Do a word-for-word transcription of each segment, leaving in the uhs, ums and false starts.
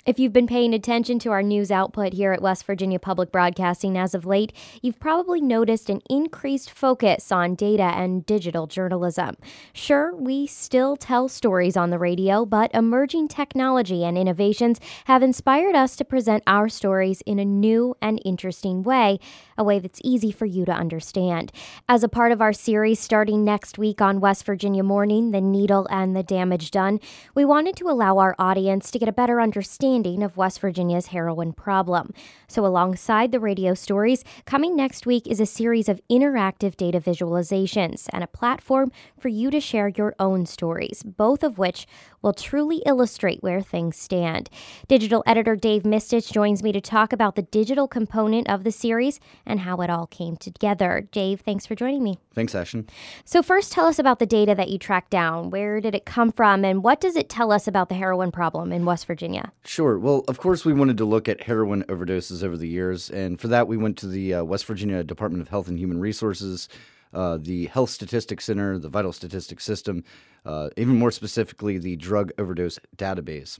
If you've been paying attention to our news output here at West Virginia Public Broadcasting as of late, you've probably noticed an increased focus on data and digital journalism. Sure, we still tell stories on the radio, but emerging technology and innovations have inspired us to present our stories in a new and interesting way, a way that's easy for you to understand. As a part of our series starting next week on West Virginia Morning, The Needle and the Damage Done, we wanted to allow our audience to get a better understanding of West Virginia's heroin problem. So alongside the radio stories, coming next week is a series of interactive data visualizations and a platform for you to share your own stories, both of which will truly illustrate where things stand. Digital editor Dave Mistich joins me to talk about the digital component of the series and how it all came together. Dave, thanks for joining me. Thanks, Ashen. So first, tell us about the data that you tracked down. Where did it come from, and what does it tell us about the heroin problem in West Virginia? Sure. Well, of course, we wanted to look at heroin overdoses over the years, and for that, we went to the uh, West Virginia Department of Health and Human Resources, uh, the Health Statistics Center, the Vital Statistics System, uh, even more specifically, the Drug Overdose Database.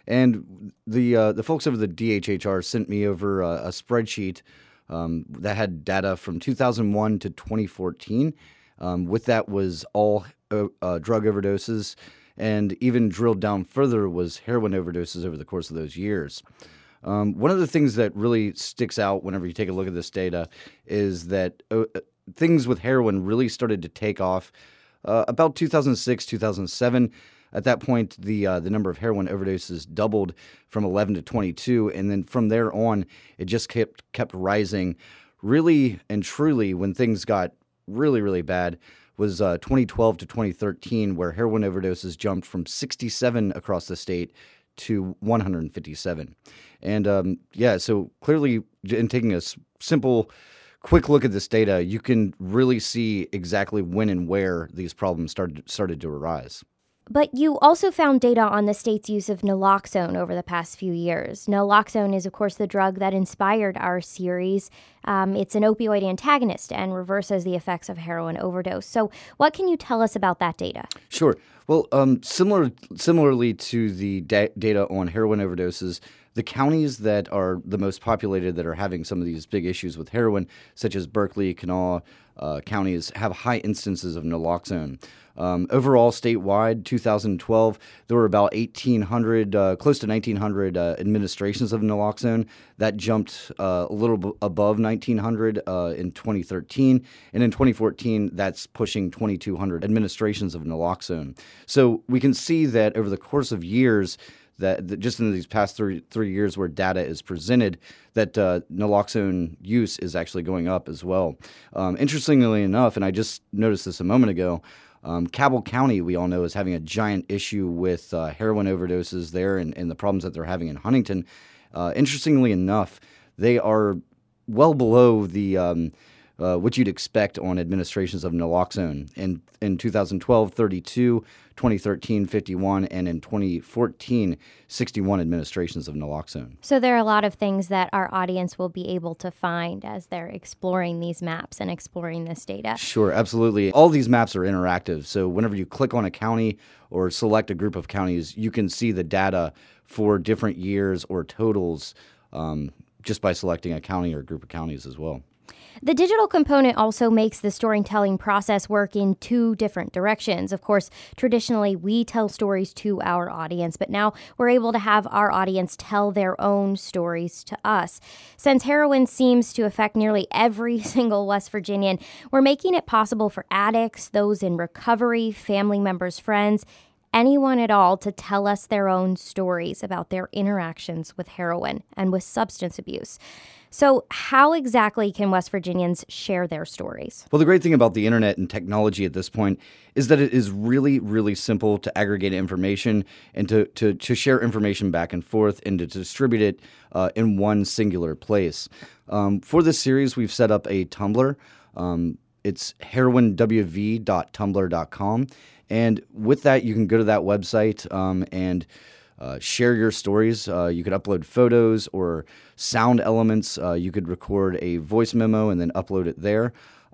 And the uh, the folks over the D H H R sent me over a, a spreadsheet um, that had data from two thousand one to twenty fourteen. Um, with that was all uh, uh, drug overdoses, and even drilled down further was heroin overdoses over the course of those years. Um, one of the things that really sticks out whenever you take a look at this data is that uh, things with heroin really started to take off uh, about two thousand six, two thousand seven. At that point, the uh, the number of heroin overdoses doubled from eleven to twenty-two, and then from there on, it just kept kept rising. Really and truly, when things got really, really bad, was uh, twenty twelve to twenty thirteen, where heroin overdoses jumped from sixty-seven across the state to one hundred fifty-seven. And um, yeah, so clearly, in taking a s- simple, quick look at this data, you can really see exactly when and where these problems started started to arise. But you also found data on the state's use of naloxone over the past few years. Naloxone is, of course, the drug that inspired our series. Um, it's an opioid antagonist and reverses the effects of heroin overdose. So what can you tell us about that data? Sure. Well, um, similar, similarly to the da- data on heroin overdoses, the counties that are the most populated that are having some of these big issues with heroin, such as Berkeley, Kanawha uh, counties, have high instances of naloxone. Um, overall, statewide, two thousand twelve, there were about eighteen hundred, uh, close to nineteen hundred uh, administrations of naloxone. That jumped uh, a little b- above nineteen hundred uh, in twenty thirteen. And in twenty fourteen, that's pushing twenty-two hundred administrations of naloxone. So we can see that over the course of years, that, that just in these past three, three years where data is presented, that uh, naloxone use is actually going up as well. Um, interestingly enough, and I just noticed this a moment ago, Um, Cabell County, we all know, is having a giant issue with uh, heroin overdoses there and, and the problems that they're having in Huntington. Uh, interestingly enough, they are well below the um, uh, what you'd expect on administrations of naloxone. In, in two thousand twelve, thirty-two, twenty thirteen, fifty-one, and in twenty fourteen, sixty-one administrations of naloxone. So there are a lot of things that our audience will be able to find as they're exploring these maps and exploring this data. Sure, absolutely. All these maps are interactive. So whenever you click on a county or select a group of counties, you can see the data for different years or totals um, just by selecting a county or a group of counties as well. The digital component also makes the storytelling process work in two different directions. Of course, traditionally, we tell stories to our audience, but now we're able to have our audience tell their own stories to us. Since heroin seems to affect nearly every single West Virginian, we're making it possible for addicts, those in recovery, family members, friends, anyone at all to tell us their own stories about their interactions with heroin and with substance abuse. So how exactly can West Virginians share their stories? Well, the great thing about the internet and technology at this point is that it is really, really simple to aggregate information and to, to, to share information back and forth and to distribute it uh, in one singular place. Um, for this series, we've set up a Tumblr. Um, it's heroin w v dot tumblr dot com. And with that, you can go to that website um, and Uh, share your stories. Uh, you could upload photos or sound elements. Uh, you could record a voice memo and then upload it there.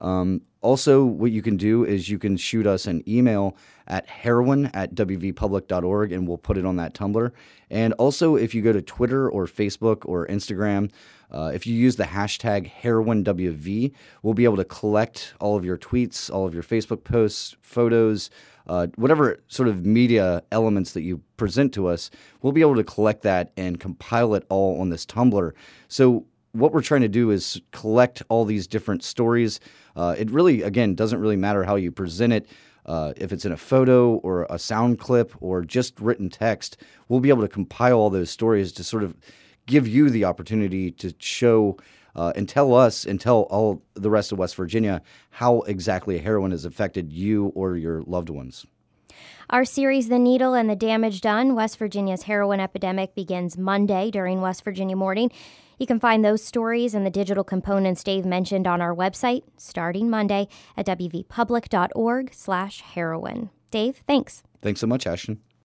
Um, also, what you can do is you can shoot us an email at heroin at w v public dot org, and we'll put it on that Tumblr. And also, if you go to Twitter or Facebook or Instagram, uh, if you use the hashtag heroin W V, we'll be able to collect all of your tweets, all of your Facebook posts, photos, uh, whatever sort of media elements that you present to us. We'll be able to collect that and compile it all on this Tumblr. So what we're trying to do is collect all these different stories. Uh, it really, again, doesn't really matter how you present it. Uh, if it's in a photo or a sound clip or just written text, we'll be able to compile all those stories to sort of give you the opportunity to show uh, and tell us and tell all the rest of West Virginia how exactly heroin has affected you or your loved ones. Our series, The Needle and the Damage Done, West Virginia's Heroin Epidemic, begins Monday during West Virginia Morning. You can find those stories and the digital components Dave mentioned on our website starting Monday at w v public dot org slash heroin. Dave, thanks. Thanks so much, Ashton.